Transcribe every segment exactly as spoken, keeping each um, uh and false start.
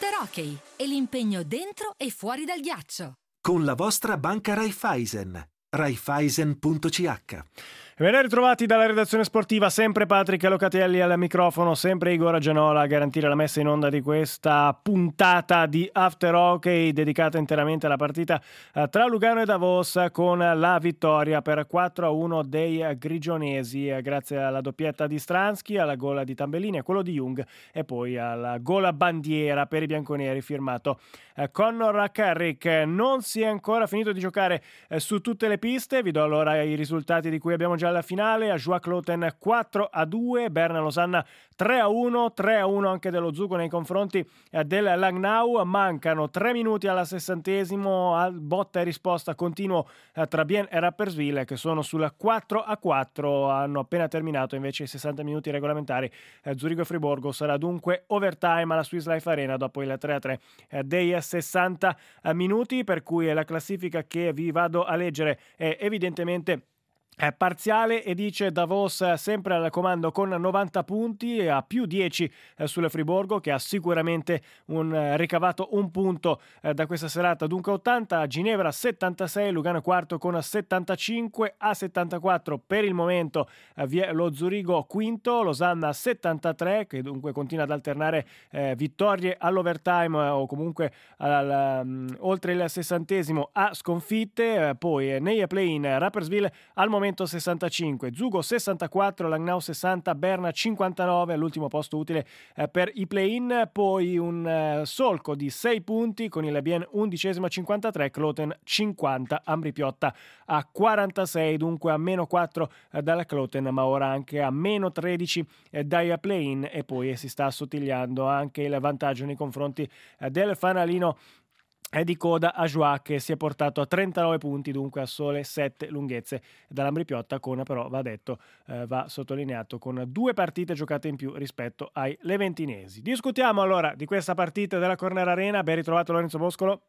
After Hockey e l'impegno dentro e fuori dal ghiaccio. Con la vostra banca Raiffeisen. Raiffeisen punto c h. E ben ritrovati dalla redazione sportiva, sempre Patrick Locatelli al microfono, sempre Igor Gianola a garantire la messa in onda di questa puntata di After Hockey dedicata interamente alla partita tra Lugano e Davos, con la vittoria per quattro a uno dei grigionesi grazie alla doppietta di Stransky, alla gola di Tambellini, a quello di Jung e poi alla gola bandiera per i bianconeri firmato Connor Carrick. Non si è ancora finito di giocare su tutte le piste, vi do allora i risultati di cui abbiamo già alla finale. Ajoie-Cloten quattro a due, Berna Losanna tre a uno, tre a uno anche dello Zugo nei confronti del Langnau. Mancano tre minuti alla sessantesimo, al botta e risposta continuo tra Bien e Rapperswil che sono sul quattro a quattro, hanno appena terminato invece i sessanta minuti regolamentari. Zurigo e Friburgo sarà dunque overtime alla Swiss Life Arena dopo il tre a tre dei sessanta minuti, per cui la classifica che vi vado a leggere è evidentemente È parziale e dice Davos sempre al comando con novanta punti, a più dieci sulle Friburgo che ha sicuramente un ricavato un punto da questa serata, dunque ottanta, Ginevra settantasei, Lugano quarto con settantacinque, a settantaquattro per il momento vi è lo Zurigo quinto, Losanna settantatré che dunque continua ad alternare eh, vittorie all'overtime o comunque al, um, oltre il sessantesimo a sconfitte, poi nei play-in Rapperswil al momento sessantacinque, Zugo sessantaquattro, Langnau sessanta, Berna cinquantanove all'ultimo posto utile eh, per i play-in, poi un eh, solco di sei punti con il Bien undicesimo a cinquantatré, Cloten cinquanta, Ambri Piotta a quarantasei, dunque a meno quattro eh, dalla Cloten, ma ora anche a meno tredici eh, dai play-in, e poi eh, si sta assottigliando anche il vantaggio nei confronti eh, del fanalino è di coda Ajoie che si è portato a trentanove punti, dunque a sole sette lunghezze dall'Ambri Piotta, con però va detto, eh, va sottolineato, con due partite giocate in più rispetto ai leventinesi. Discutiamo allora di questa partita della Corner Arena. Ben ritrovato Lorenzo Boscolo.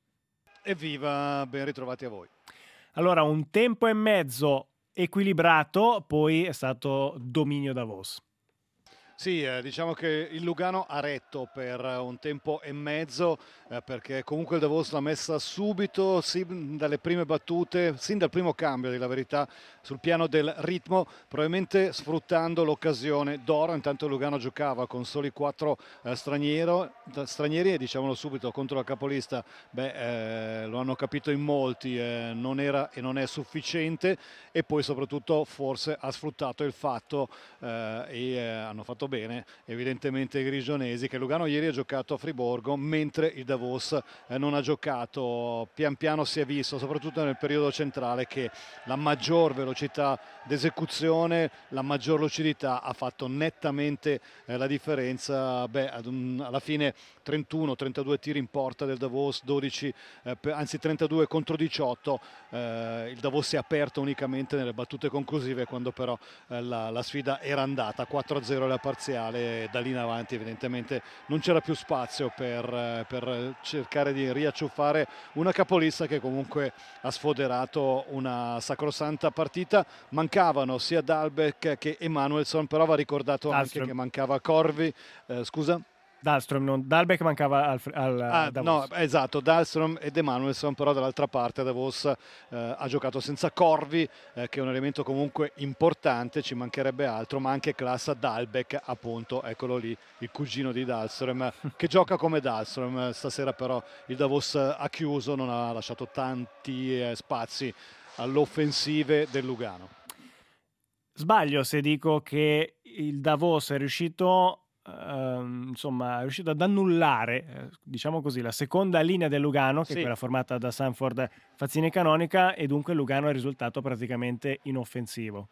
Evviva, ben ritrovati a voi. Allora, un tempo e mezzo equilibrato, poi è stato dominio Davos. Sì, eh, diciamo che il Lugano ha retto per un tempo e mezzo eh, perché comunque il Davos l'ha messa subito, sin dalle prime battute, sin dal primo cambio, di la verità, sul piano del ritmo, probabilmente sfruttando l'occasione d'oro. Intanto il Lugano giocava con soli quattro eh, straniero, stranieri e diciamolo subito contro la capolista, beh, eh, lo hanno capito in molti, eh, non era e non è sufficiente, e poi soprattutto forse ha sfruttato il fatto eh, e eh, hanno fatto bene evidentemente i grigionesi, che Lugano ieri ha giocato a Friburgo mentre il Davos eh, non ha giocato. Pian piano si è visto soprattutto nel periodo centrale che la maggior velocità d'esecuzione, la maggior lucidità ha fatto nettamente eh, la differenza. Beh, ad un, alla fine trentuno trentadue tiri in porta del Davos, dodici eh, per, anzi trentadue contro diciotto, eh, il Davos si è aperto unicamente nelle battute conclusive, quando però eh, la, la sfida era andata quattro a zero la parziale, e da lì in avanti evidentemente non c'era più spazio per, per cercare di riacciuffare una capolista che comunque ha sfoderato una sacrosanta partita. Mancavano sia Dalbeck che Emanuelsson, però va ricordato Dahlström. anche che mancava Corvi, eh, scusa? Dahlström, non Dalbeck, mancava al, al ah, Davos. No, esatto, Dahlström ed Emanuelsson, però dall'altra parte Davos eh, ha giocato senza Corvi, eh, che è un elemento comunque importante, ci mancherebbe altro, ma anche classa Dalbeck, appunto, eccolo lì, il cugino di Dahlström, che gioca come Dahlström. Stasera però il Davos ha chiuso, non ha lasciato tanti eh, spazi all'offensive del Lugano. Sbaglio se dico che il Davos è riuscito Uh, insomma è riuscito ad annullare eh, diciamo così la seconda linea del Lugano, che sì. è quella formata da Sanford, Fazzini e Canonica, e dunque il Lugano è risultato praticamente inoffensivo.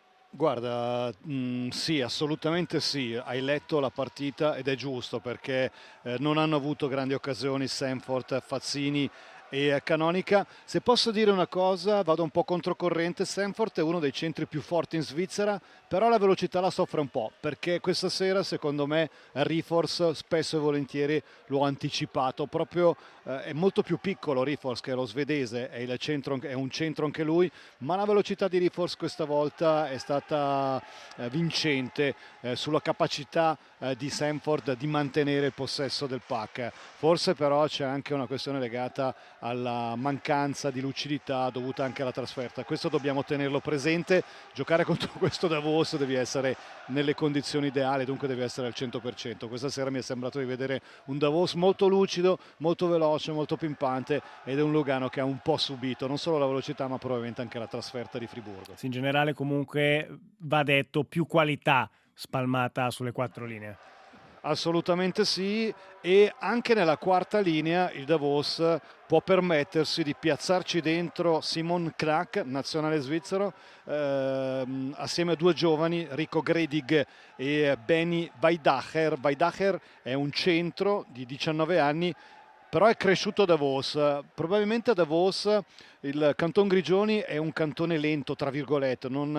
Guarda, mh, sì, assolutamente sì, hai letto la partita ed è giusto, perché eh, non hanno avuto grandi occasioni Sanford, Fazzini e Canonica. Se posso dire una cosa, vado un po' controcorrente, Sanford è uno dei centri più forti in Svizzera, però la velocità la soffre un po', perché questa sera secondo me Rieforst spesso e volentieri lo ha anticipato, proprio eh, è molto più piccolo Rieforst che è lo svedese, è, il centro, è un centro anche lui, ma la velocità di Rieforst questa volta è stata eh, vincente eh, sulla capacità eh, di Sanford di mantenere il possesso del puck. Forse però c'è anche una questione legata alla mancanza di lucidità dovuta anche alla trasferta, questo dobbiamo tenerlo presente. Giocare contro questo Davos devi essere nelle condizioni ideali, dunque devi essere al cento per cento. Questa sera mi è sembrato di vedere un Davos molto lucido, molto veloce, molto pimpante, ed è un Lugano che ha un po' subito non solo la velocità ma probabilmente anche la trasferta di Friburgo. Sì, in generale comunque va detto più qualità spalmata sulle quattro linee. Assolutamente sì, e anche nella quarta linea il Davos può permettersi di piazzarci dentro Simon Knack, nazionale svizzero, ehm, assieme a due giovani, Rico Gredig e Benny Weidacher. Weidacher è un centro di diciannove anni, però è cresciuto a Davos. Probabilmente a Davos il Canton Grigioni è un cantone lento, tra virgolette, non,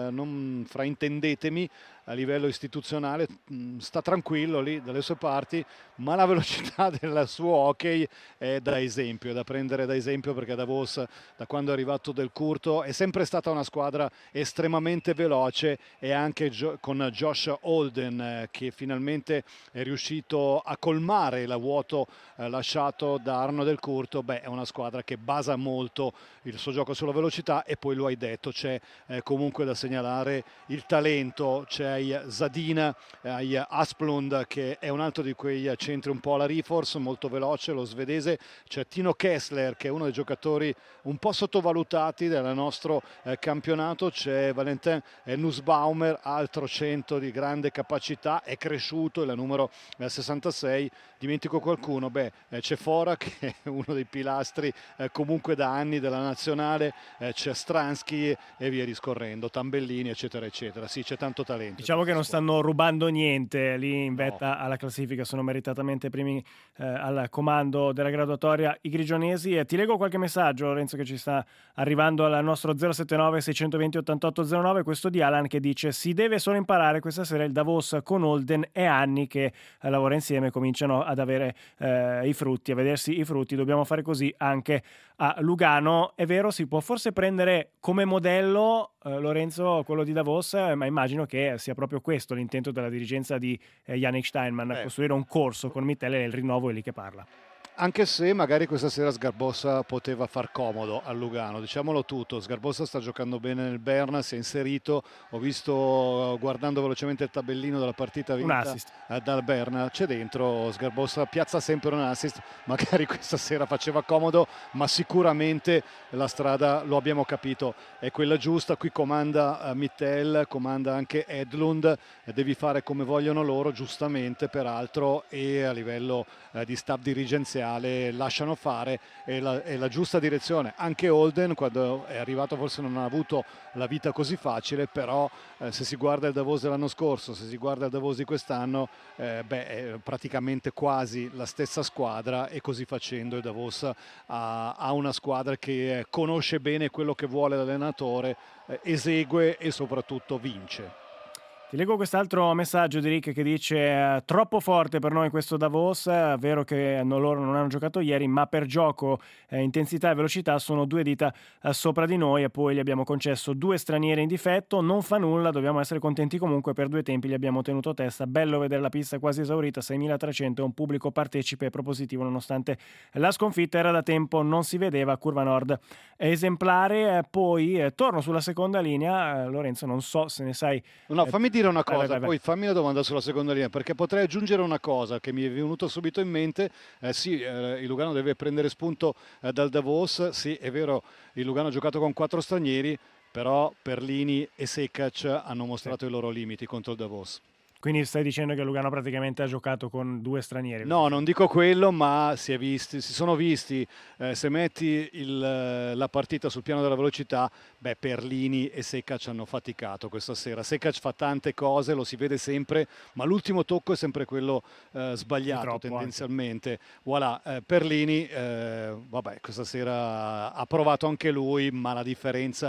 non fraintendetemi, a livello istituzionale sta tranquillo lì dalle sue parti, ma la velocità del suo hockey è da esempio, è da prendere da esempio, perché Davos, da quando è arrivato Del Curto, è sempre stata una squadra estremamente veloce, e anche con Josh Holden eh, che finalmente è riuscito a colmare il vuoto eh, lasciato da Arno Del Curto. Beh, è una squadra che basa molto il suo gioco sulla velocità, e poi lo hai detto, c'è eh, comunque da segnalare il talento, c'è Zadina, hai Asplund che è un altro di quei centri un po' alla Rieforst, molto veloce, lo svedese, c'è Tino Kessler che è uno dei giocatori un po' sottovalutati del nostro eh, campionato, c'è Valentin Nussbaumer, altro centro di grande capacità, è cresciuto, è la numero eh, sessantasei. Dimentico qualcuno? Beh, eh, c'è Fora che è uno dei pilastri eh, comunque da anni della nazionale, eh, c'è Stransky e via discorrendo, Tambellini eccetera eccetera. Sì, c'è tanto talento. Diciamo che non stanno rubando niente lì in vetta no. alla classifica, sono meritatamente primi eh, al comando della graduatoria i grigionesi. E ti leggo qualche messaggio, Lorenzo, che ci sta arrivando al nostro zero sette nove sei due zero ottantotto zero nove, questo di Alan che dice: si deve solo imparare, questa sera il Davos con Holden è anni che eh, lavora insieme, cominciano ad avere eh, i frutti, a vedersi i frutti, dobbiamo fare così anche a Lugano. È vero, si può forse prendere come modello eh, Lorenzo quello di Davos, eh, ma immagino che sia proprio questo l'intento della dirigenza di eh, Yannick Steinman, eh. costruire un corso con Mittele, e il rinnovo è lì che parla. Anche se magari questa sera Sgarbossa poteva far comodo a Lugano, diciamolo tutto. Sgarbossa sta giocando bene nel Berna, si è inserito, ho visto guardando velocemente il tabellino della partita vinta dal Berna, c'è dentro Sgarbossa, piazza sempre un assist, magari questa sera faceva comodo, ma sicuramente la strada, lo abbiamo capito, è quella giusta. Qui comanda uh, Mittel, comanda anche Edlund, devi fare come vogliono loro, giustamente peraltro, e a livello uh, di staff dirigenziale lasciano fare, è la, è la giusta direzione. Anche Holden, quando è arrivato, forse non ha avuto la vita così facile, però eh, se si guarda il Davos dell'anno scorso, se si guarda il Davos di quest'anno, eh, beh, è praticamente quasi la stessa squadra, e così facendo il Davos ha, ha una squadra che conosce bene quello che vuole l'allenatore, eh, esegue e soprattutto vince. Ti leggo quest'altro messaggio di Rick che dice: troppo forte per noi questo Davos, è vero che no, loro non hanno giocato ieri, ma per gioco, eh, intensità e velocità sono due dita eh, sopra di noi, e poi gli abbiamo concesso due stranieri in difetto, non fa nulla, dobbiamo essere contenti comunque, per due tempi gli abbiamo tenuto testa, bello vedere la pista quasi esaurita, seimilatrecento e un pubblico partecipe e propositivo nonostante la sconfitta, era da tempo, non si vedeva, curva nord esemplare. Eh, poi eh, torno sulla seconda linea, eh, Lorenzo, non so se ne sai. No, eh, fammi dire una cosa, vai, vai, vai. poi fammi una domanda sulla seconda linea, perché potrei aggiungere una cosa che mi è venuto subito in mente. Eh, sì, eh, il Lugano deve prendere spunto eh, dal Davos, sì, è vero, il Lugano ha giocato con quattro stranieri, però Perlini e Sekac hanno mostrato sì. i loro limiti contro il Davos. Quindi stai dicendo che Lugano praticamente ha giocato con due stranieri? No, non dico quello, ma si, è visti, si sono visti, eh, se metti il, la partita sul piano della velocità, beh, Perlini e Sekac hanno faticato questa sera. Sekac fa tante cose, lo si vede sempre, ma l'ultimo tocco è sempre quello eh, sbagliato tendenzialmente. Anche. Voilà, eh, Perlini, eh, vabbè, questa sera ha provato anche lui, ma la differenza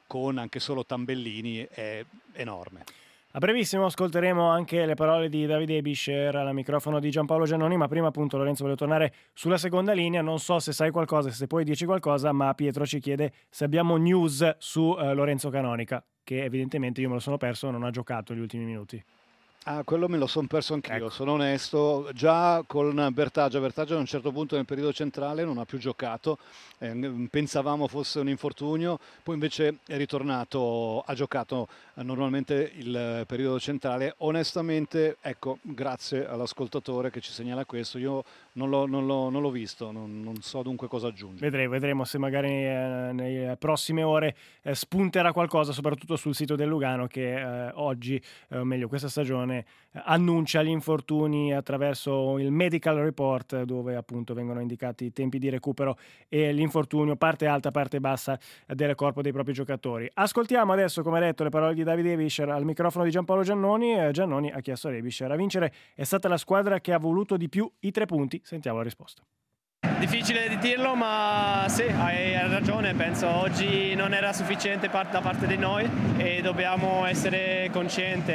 con anche solo Tambellini è enorme. A brevissimo ascolteremo anche le parole di Davide Ebischer al microfono di Giampaolo Giannoni, ma prima appunto Lorenzo volevo tornare sulla seconda linea. Non so se sai qualcosa, se puoi dirci qualcosa, ma Pietro ci chiede se abbiamo news su eh, Lorenzo Canonica, che evidentemente io me lo sono perso, non ha giocato gli ultimi minuti. Ah, quello me lo sono perso anch'io, Ecco. sono onesto. Già con Bertaggia, Bertaggia a un certo punto nel periodo centrale non ha più giocato, eh, pensavamo fosse un infortunio, poi invece è ritornato, ha giocato eh, normalmente il periodo centrale. Onestamente, ecco, grazie all'ascoltatore che ci segnala questo, io non l'ho, non l'ho, non l'ho visto, non, non so dunque cosa aggiungere. Vedremo, vedremo se magari eh, nelle prossime ore eh, spunterà qualcosa, soprattutto sul sito del Lugano che eh, oggi, eh, o meglio questa stagione, eh, annuncia gli infortuni attraverso il medical report, dove appunto vengono indicati i tempi di recupero e l'infortunio, parte alta, parte bassa eh, del corpo dei propri giocatori. Ascoltiamo adesso, come detto, le parole di Davide Ebischer al microfono di Giampaolo Giannoni. Eh, Giannoni ha chiesto a Ebischer: a vincere è stata la squadra che ha voluto di più i tre punti? Sentiamo la risposta. Difficile di dirlo, ma sì, hai ragione, penso oggi non era sufficiente da parte di noi e dobbiamo essere coscienti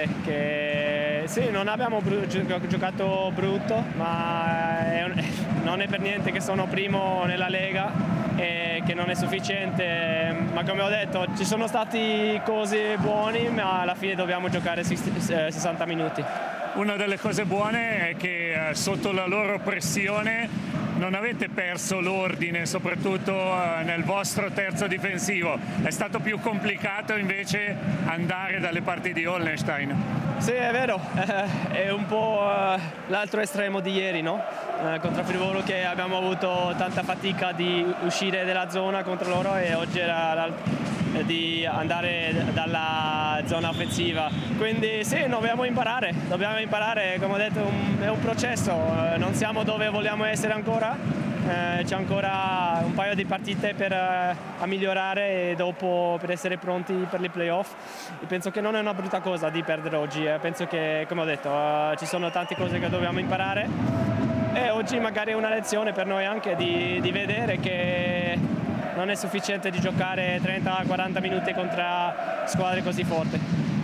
che sì, non abbiamo bru- giocato brutto, ma è un- non è per niente che sono primo nella Lega e che non è sufficiente, ma come ho detto ci sono stati cose buone, ma alla fine dobbiamo giocare sessanta minuti. Una delle cose buone è che eh, sotto la loro pressione non avete perso l'ordine, soprattutto eh, nel vostro terzo difensivo. È stato più complicato invece andare dalle parti di Hollenstein. Sì, è vero, eh, è un po' eh, l'altro estremo di ieri, no? Eh, contro Friburgo, che abbiamo avuto tanta fatica di uscire dalla zona contro loro e oggi era l'altro di andare dalla zona offensiva, quindi sì, dobbiamo imparare, dobbiamo imparare, come ho detto un, è un processo, non siamo dove vogliamo essere ancora, eh, c'è ancora un paio di partite per eh, a migliorare e dopo per essere pronti per i playoff. E penso che non è una brutta cosa di perdere oggi, eh. Penso che, come ho detto, eh, ci sono tante cose che dobbiamo imparare e oggi magari è una lezione per noi anche di, di vedere che non è sufficiente di giocare trenta quaranta minuti contro squadre così forti.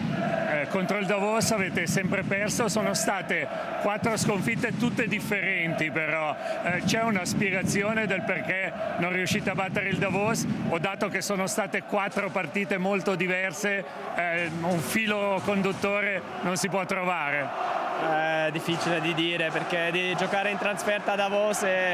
Eh, contro il Davos avete sempre perso, sono state quattro sconfitte tutte differenti, però eh, c'è una spiegazione del perché non riuscite a battere il Davos, o dato che sono state quattro partite molto diverse, eh, un filo conduttore non si può trovare? È difficile di dire, perché di giocare in trasferta a Davos è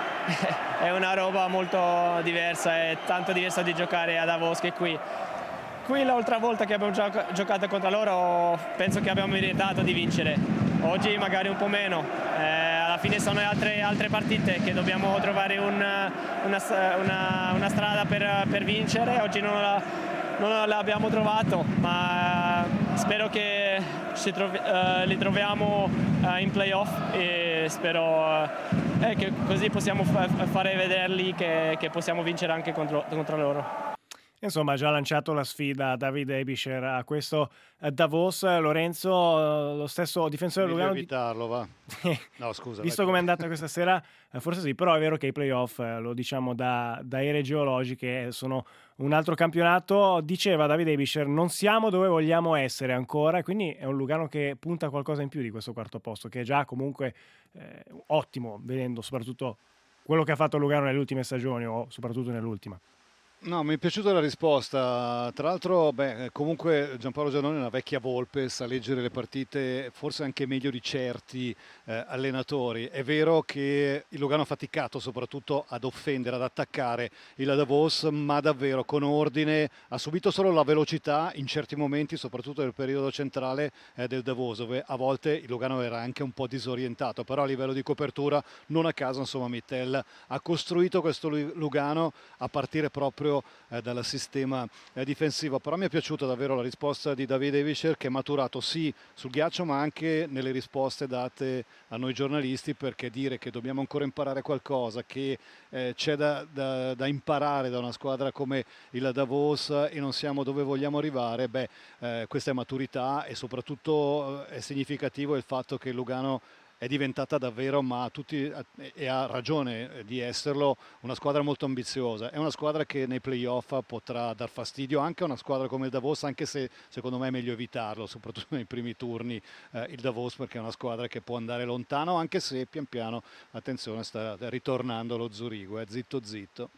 è una roba molto diversa, è tanto diversa di giocare a Davos che qui. Qui l'altra volta che abbiamo gioc- giocato contro loro penso che abbiamo meritato di vincere, oggi magari un po' meno, eh, alla fine sono altre, altre partite che dobbiamo trovare un, una, una, una strada per, per vincere, oggi non la, non l'abbiamo trovato, ma spero che ci trovi, uh, li troviamo uh, in playoff e spero uh, eh, che così possiamo fa- fare vederli che, che possiamo vincere anche contro, contro loro. Insomma, ha già lanciato la sfida Davide Ebischer a questo Davos. Lorenzo, lo stesso difensore Meglio Lugano, evitarlo, va. No, scusa. visto come è andata questa sera, forse sì, però è vero che i playoff, lo diciamo da, da ere geologiche, sono un altro campionato. Diceva Davide Ebischer, non siamo dove vogliamo essere ancora, quindi è un Lugano che punta a qualcosa in più di questo quarto posto, che è già comunque eh, ottimo, vedendo soprattutto quello che ha fatto Lugano nelle ultime stagioni, o soprattutto nell'ultima. No, mi è piaciuta la risposta. Tra l'altro, beh, comunque Giampaolo Giannoni è una vecchia volpe, sa leggere le partite forse anche meglio di certi eh, allenatori. È vero che il Lugano ha faticato soprattutto ad offendere, ad attaccare il Davos, ma davvero con ordine. Ha subito solo la velocità in certi momenti, soprattutto nel periodo centrale eh, del Davos, dove a volte il Lugano era anche un po' disorientato, però a livello di copertura, non a caso, insomma, Mittel ha costruito questo Lugano a partire proprio Eh, dal sistema eh, difensivo. Però mi è piaciuta davvero la risposta di Davide Ebischer, che è maturato sì sul ghiaccio ma anche nelle risposte date a noi giornalisti, perché dire che dobbiamo ancora imparare qualcosa, che eh, c'è da, da, da imparare da una squadra come il Davos e non siamo dove vogliamo arrivare, beh, eh, questa è maturità, e soprattutto eh, è significativo il fatto che Lugano è diventata davvero, ma tutti, e ha ragione di esserlo, una squadra molto ambiziosa. È una squadra che nei playoff potrà dar fastidio anche a una squadra come il Davos, anche se secondo me è meglio evitarlo, soprattutto nei primi turni eh, il Davos, perché è una squadra che può andare lontano, anche se pian piano, attenzione, sta ritornando lo Zurigo, eh, zitto zitto.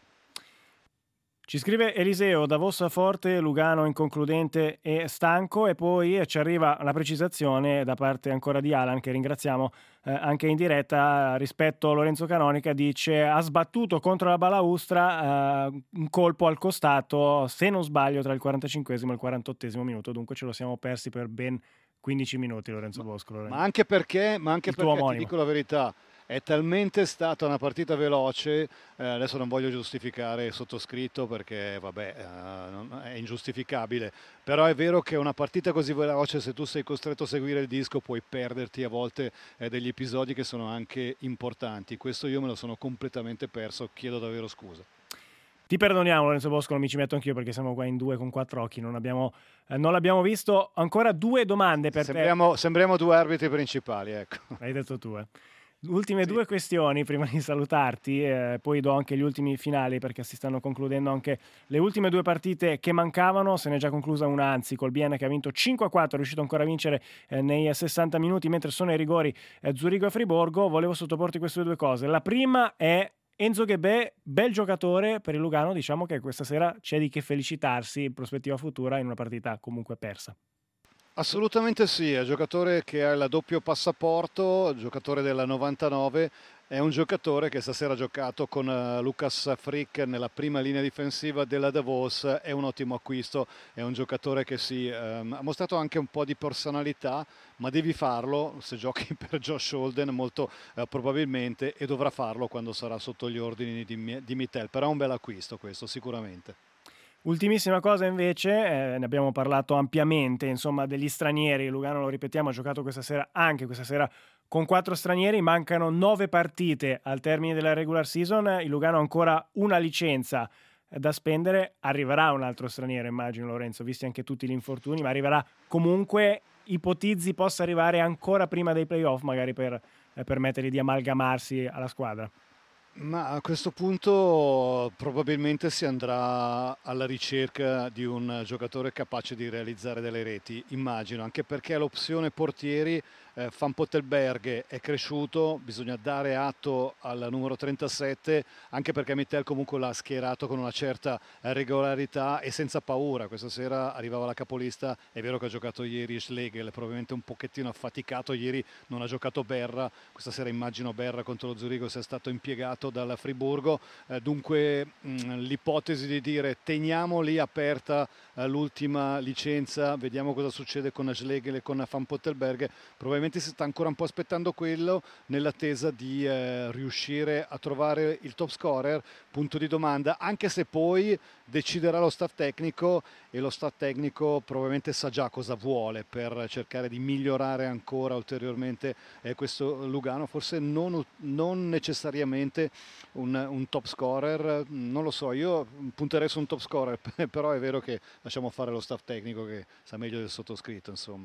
Ci scrive Eliseo, Davos forte, Lugano inconcludente e stanco, e poi ci arriva la precisazione da parte ancora di Alan, che ringraziamo eh, anche in diretta, rispetto a Lorenzo Canonica. Dice: ha sbattuto contro la balaustra eh, un colpo al costato, se non sbaglio tra il quarantacinquesimo e il quarantottesimo minuto, dunque ce lo siamo persi per ben quindici minuti Lorenzo Bosco. Lorenzo. Ma anche perché, ma anche perché ti dico la verità, è talmente stata una partita veloce, eh, adesso non voglio giustificare il sottoscritto perché vabbè eh, è ingiustificabile, però è vero che una partita così veloce, se tu sei costretto a seguire il disco, puoi perderti a volte eh, degli episodi che sono anche importanti. Questo io me lo sono completamente perso, chiedo davvero scusa. Ti perdoniamo Lorenzo Bosco, non mi ci metto anch'io perché siamo qua in due con quattro occhi, non, abbiamo, eh, non l'abbiamo visto. Ancora due domande per sembriamo, te. Sembriamo due arbitri principali, ecco. Hai detto tu, eh. Ultime sì. due questioni prima di salutarti, eh, poi do anche gli ultimi finali perché si stanno concludendo anche le ultime due partite che mancavano. Se ne è già conclusa una, anzi, col Bienne che ha vinto cinque a quattro, è riuscito ancora a vincere eh, nei sessanta minuti, mentre sono ai rigori eh, Zurigo e Friburgo. Volevo sottoporti queste due cose. La prima è Enzo Ghebè, bel giocatore per il Lugano, diciamo che questa sera c'è di che felicitarsi in prospettiva futura in una partita comunque persa. Assolutamente sì, è un giocatore che ha il doppio passaporto, giocatore della novantanove, è un giocatore che stasera ha giocato con uh, Lucas Frick nella prima linea difensiva della Davos, è un ottimo acquisto, è un giocatore che sì, um, ha mostrato anche un po' di personalità, ma devi farlo se giochi per Josh Holden molto uh, probabilmente, e dovrà farlo quando sarà sotto gli ordini di, di Mittel, però è un bel acquisto questo sicuramente. Ultimissima cosa invece, eh, ne abbiamo parlato ampiamente, insomma, degli stranieri. Lugano, lo ripetiamo, ha giocato questa sera, anche questa sera, con quattro stranieri. Mancano nove partite al termine della regular season. Il Lugano ha ancora una licenza da spendere. Arriverà un altro straniero, immagino, Lorenzo, visti anche tutti gli infortuni, ma arriverà comunque, ipotizzi possa arrivare ancora prima dei playoff, magari per eh, permettergli di amalgamarsi alla squadra. Ma a questo punto probabilmente si andrà alla ricerca di un giocatore capace di realizzare delle reti, immagino, anche perché l'opzione portieri eh, Van Pottelberg è cresciuto, bisogna dare atto al numero trentasette, anche perché Mittel comunque l'ha schierato con una certa regolarità e senza paura. Questa sera arrivava la capolista, è vero che ha giocato ieri Schlegel, probabilmente un pochettino affaticato, ieri non ha giocato Berra, questa sera immagino Berra contro lo Zurigo sia stato impiegato dal Friburgo, eh, dunque mh, l'ipotesi di dire teniamo lì aperta eh, l'ultima licenza, vediamo cosa succede con Schlegel e con Van Pottelberg, probabilmente si sta ancora un po' aspettando quello nell'attesa di eh, riuscire a trovare il top scorer, punto di domanda, anche se poi deciderà lo staff tecnico, e lo staff tecnico probabilmente sa già cosa vuole per cercare di migliorare ancora ulteriormente eh, questo Lugano, forse non, non necessariamente un, un top scorer, non lo so, io punterei su un top scorer, però è vero che lasciamo fare lo staff tecnico che sa meglio del sottoscritto, insomma.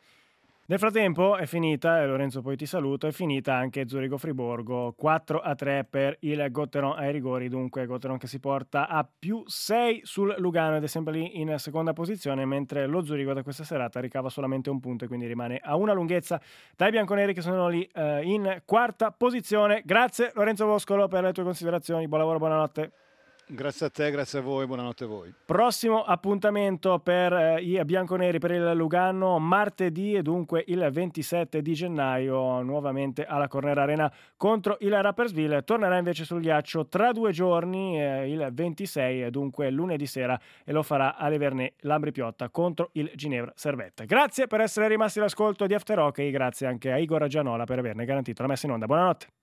Nel frattempo è finita, e Lorenzo poi ti saluto, è finita anche Zurigo-Friburgo, quattro a tre per il Gotteron ai rigori, dunque Gotteron che si porta a più sei sul Lugano ed è sempre lì in seconda posizione, mentre lo Zurigo da questa serata ricava solamente un punto e quindi rimane a una lunghezza dai bianconeri che sono lì eh, in quarta posizione. Grazie Lorenzo Boscolo per le tue considerazioni, buon lavoro, buonanotte. Grazie a te, grazie a voi, buonanotte a voi. Prossimo appuntamento per eh, i bianconeri, per il Lugano, martedì, e dunque il ventisette di gennaio, nuovamente alla Corner Arena contro il Rapperswil. Tornerà invece sul ghiaccio tra due giorni, eh, il ventisei, e dunque lunedì sera, e lo farà alle Vernè Lambri Piotta contro il Ginevra Servette. Grazie per essere rimasti all'ascolto di After Hockey, grazie anche a Igor Gianola per averne garantito la messa in onda. Buonanotte.